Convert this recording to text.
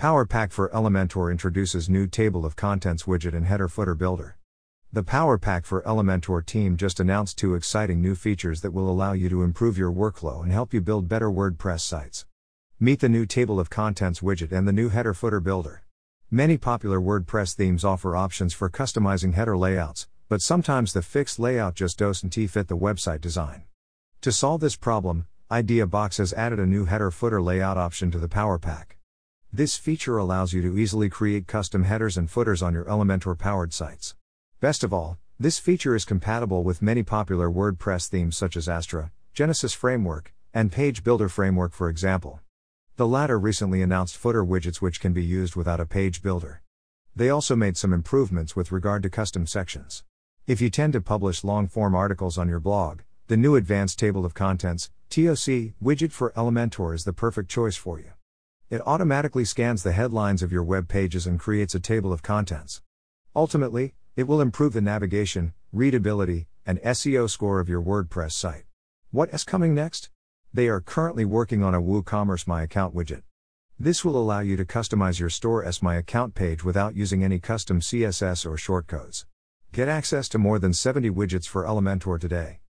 Power Pack for Elementor introduces new Table of Contents widget and header footer builder. The Power Pack for Elementor team just announced 2 exciting new features that will allow you to improve your workflow and help you build better WordPress sites. Meet the new Table of Contents widget and the new header footer builder. Many popular WordPress themes offer options for customizing header layouts, but sometimes the fixed layout just doesn't fit the website design. To solve this problem, IdeaBox has added a new header footer layout option to the Power Pack. This feature allows you to easily create custom headers and footers on your Elementor-powered sites. Best of all, this feature is compatible with many popular WordPress themes such as Astra, Genesis Framework, and Page Builder Framework for example. The latter recently announced footer widgets which can be used without a page builder. They also made some improvements with regard to custom sections. If you tend to publish long-form articles on your blog, the new Advanced Table of Contents (TOC) widget for Elementor is the perfect choice for you. It automatically scans the headlines of your web pages and creates a table of contents. Ultimately, it will improve the navigation, readability, and SEO score of your WordPress site. What is coming next? They are currently working on a WooCommerce My Account widget. This will allow you to customize your store's My Account page without using any custom CSS or shortcodes. Get access to more than 70 widgets for Elementor today.